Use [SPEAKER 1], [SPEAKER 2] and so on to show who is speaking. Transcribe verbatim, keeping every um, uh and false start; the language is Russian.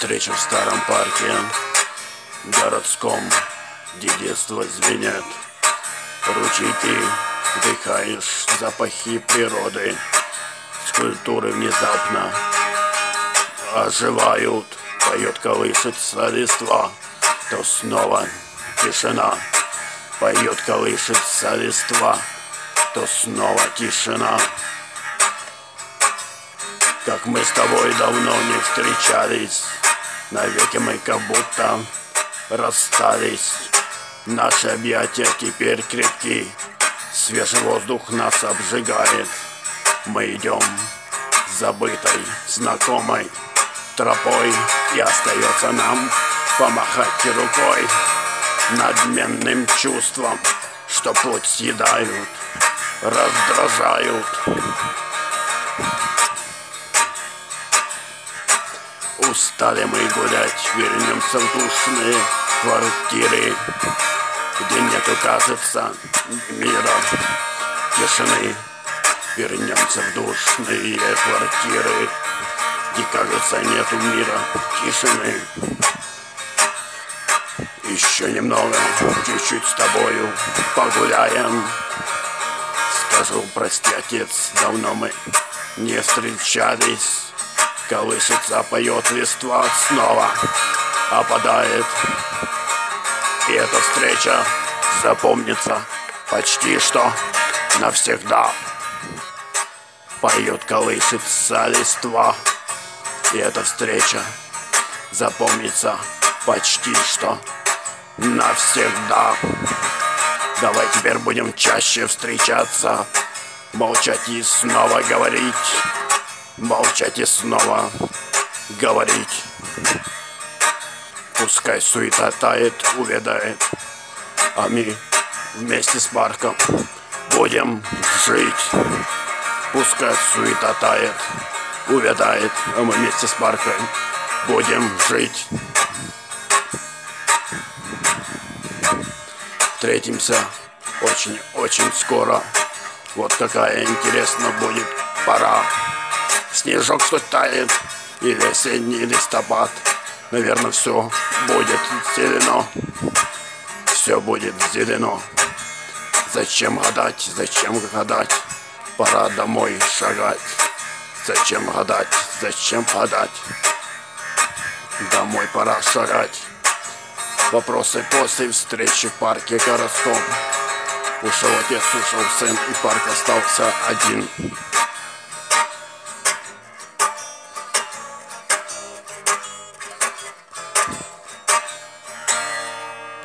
[SPEAKER 1] Встреча в старом парке городском, где детство звенят ручейки, вдыхаешь запахи природы. Скульптуры внезапно оживают, поет, колышется листва, то снова тишина. Поет, колышется листва, то снова тишина. Как мы с тобой давно не встречались, навеки мы как будто расстались. Наши объятия теперь крепки, свежий воздух нас обжигает. Мы идем забытой, знакомой тропой, и остается нам помахать рукой надменным чувством, что плоть съедают, раздражают. Устали мы гулять, вернемся в душные квартиры, где нету, кажется, мира, тишины. Вернемся в душные квартиры, где, кажется, нету мира, тишины. Еще немного, чуть-чуть с тобою погуляем. Скажу, прости, отец, давно мы не встречались. Колышется, поет листва, снова опадает. И эта встреча запомнится почти что навсегда. Поет, колышется листва, и эта встреча запомнится почти что навсегда. Давай теперь будем чаще встречаться, молчать и снова говорить, молчать и снова говорить. Пускай суета тает, увядает, а мы вместе с парком будем жить. Пускай суета тает, увядает, а мы вместе с парком будем жить. Встретимся очень-очень скоро. Вот какая интересно будет пора. Снежок что тает, или осенний листопад. Наверное, все будет зелено. Все будет зелено. Зачем гадать, зачем гадать? Пора домой шагать. Зачем гадать, зачем гадать? Домой пора шагать. Вопросы после встречи в парке городском. Ушел отец, ушел сын, и парк остался один.